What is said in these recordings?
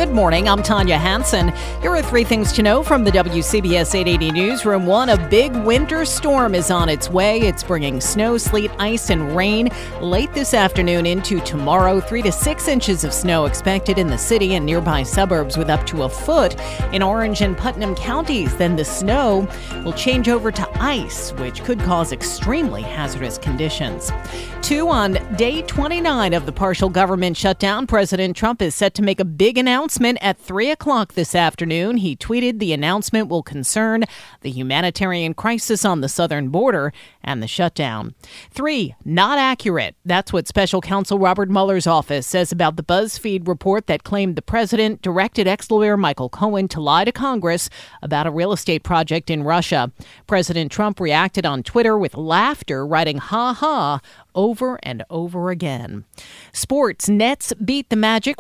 Good morning. I'm Tanya Hansen. Here are three things to know from the WCBS 880 Newsroom. One, a big winter storm is on its way. It's bringing snow, sleet, ice, and rain late this afternoon into tomorrow. 3 to 6 inches of snow expected in the city and nearby suburbs, with up to a foot in Orange and Putnam counties. Then the snow will change over to ice, which could cause extremely hazardous conditions. 2, on day 29 of the partial government shutdown, President Trump is set to make a big announcement at 3 o'clock this afternoon. He tweeted the announcement will concern the humanitarian crisis on the southern border and the shutdown. 3, not accurate. That's what Special Counsel Robert Mueller's office says about the BuzzFeed report that claimed the president directed ex-lawyer Michael Cohen to lie to Congress about a real estate project in Russia. President Trump reacted on Twitter with laughter, writing, "Ha ha," over and over again. Sports. Nets beat the Magic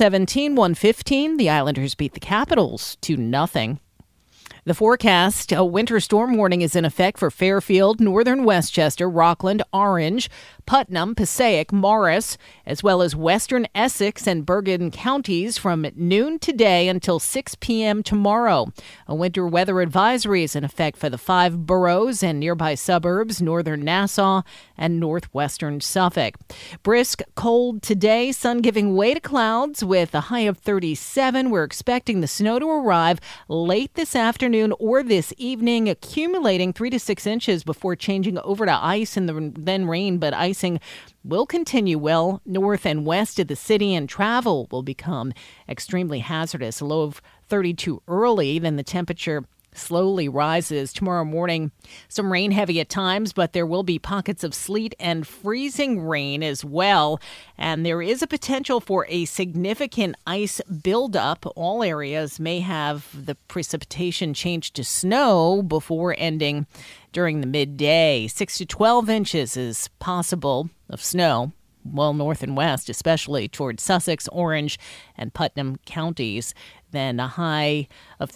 117-115. The Islanders beat the Capitals 2-0. The forecast, a winter storm warning is in effect for Fairfield, northern Westchester, Rockland, Orange, Putnam, Passaic, Morris, as well as western Essex and Bergen counties from noon today until 6 p.m. tomorrow. A winter weather advisory is in effect for the 5 boroughs and nearby suburbs, northern Nassau and northwestern Suffolk. Brisk cold today, sun giving way to clouds with a high of 37. We're expecting the snow to arrive late this afternoon or this evening, accumulating 3 to 6 inches before changing over to ice and then rain, but icing will continue well north and west of the city, and travel will become extremely hazardous. A low of 32 early, then the temperature slowly rises. Tomorrow morning, some rain heavy at times, but there will be pockets of sleet and freezing rain as well. And there is a potential for a significant ice buildup. All areas may have the precipitation change to snow before ending during the midday. 6 to 12 inches is possible of snow. Well, north and west, especially towards Sussex, Orange, and Putnam counties. Then a high of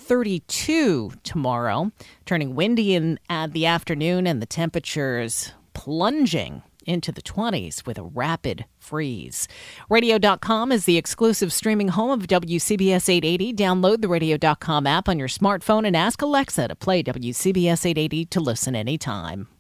32 tomorrow, turning windy in the afternoon, and the temperatures plunging into the 20s with a rapid freeze. Radio.com is the exclusive streaming home of WCBS 880. Download the Radio.com app on your smartphone and ask Alexa to play WCBS 880 to listen anytime.